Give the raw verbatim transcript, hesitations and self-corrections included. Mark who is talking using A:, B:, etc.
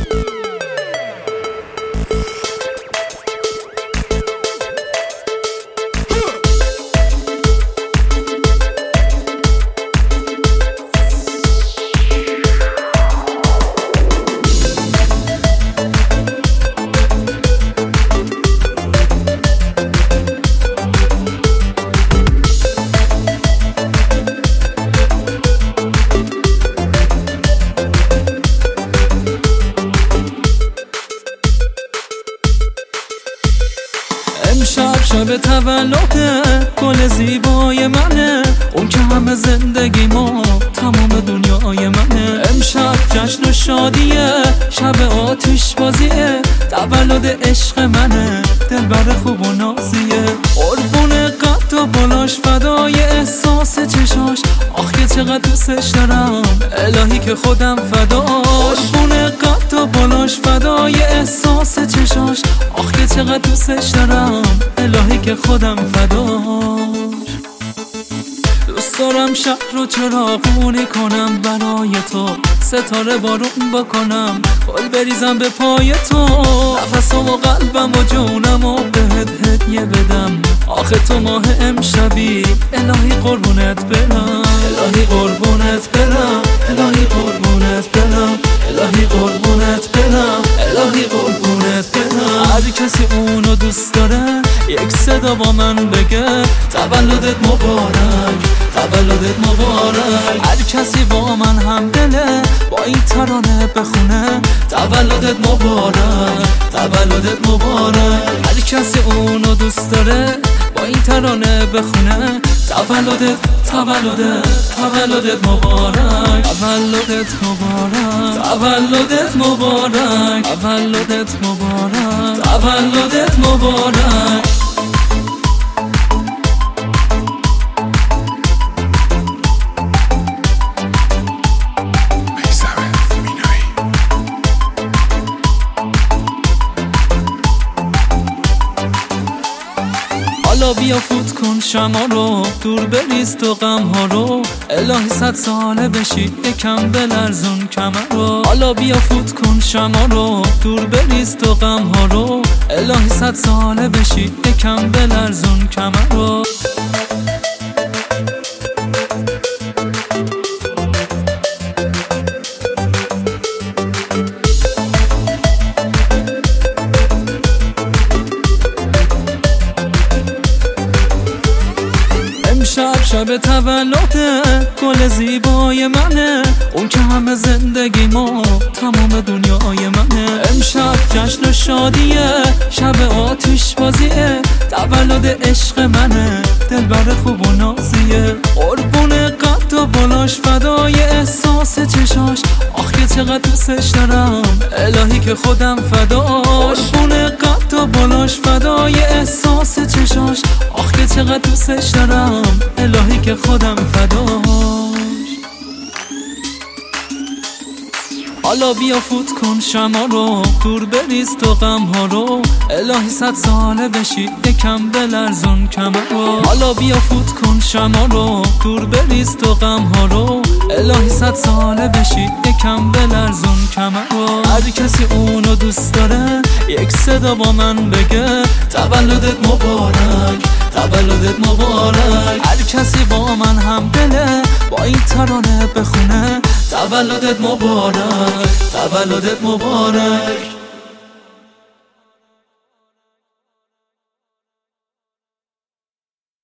A: امشب شب تولده گل زیبای منه، اون که همه زندگی ما تمام دنیای منه. امشب جشن و شادیه، شب آتیش بازیه، تولد عشق منه، دلبر خوب و نازیه. قربون قد و بالاش، فدای احساس چشاش، آخ که چقدر دوستش دارم، الهی که خودم فداش. قربون قد و بالاش، فدای احساس چشاش، آخ که چقدر دوستش دارم، الهی که خودم فداش. دوست دارم شهر رو چراغونی کنم برای تو، ستاره بارون بکنم، گل بریزم به پای تو، نفسم و قلبم و جونم و بهت هدیه بدم. آخه تو ماه امشبی، الهی قربونت برم، الهی قربونت برم، الهی قربونت برم، الهی قربونت برم، الهی قربونت برم. هر کسی اونو دوست داره یک صدا با من بگه تولدت مبارک، تولدت مبارک. هر کسی با من هم دله با این ترانه بخونه تولدت مبارک، تولدت مبارک. هر کسی اونو دوست داره با این ترانه بخونه تولدت، تولدت، تولدت مبارک، تولدت مبارک، تولدت مبارک، تولدت مبارک، تولدت مبارک. حالا بیا فوت کن شما رو، دور بریز تو غم ها رو، الهی صد ساله بشی یکم بلرزون کمر رو. حالا بیا فوت کن شما رو، دور بریز تو غم ها رو، الهی صد ساله بشی یکم بلرزون کمر رو. امشب شب تولده گل زیبای منه، اون که همه زندگی ما تمام دنیای منه. امشب جشن و شادیه، شب آتیش بازیه، تولد عشق منه، دلبر خوب و نازیه. قربون قد و بالاش، فدای احساس چشاش، آخ که چقدر دوستش دارم، الهی که خودم فداش. قربون قد و بالاش، فدای احساس چشاش، آخ که چقدر دوستش دارم، الهی که خودم فداش. حالا بیا فوت کن شما رو، دور بریز تو غم ها رو، الهی صد ساله بشی یکم بلرزون کمر رو. حالا بیا فوت کن شما رو، دور بریز تو غم ها رو، الهی صد ساله بشی یکم بلرزون کمر رو. هر کسی اونو دوست داره یک صدا با من بگه تولدت مبارک، تولدت مبارک. هر کسی با من هم دله با این ترانه بخونه تولدت مبارک، تولدت مبارک.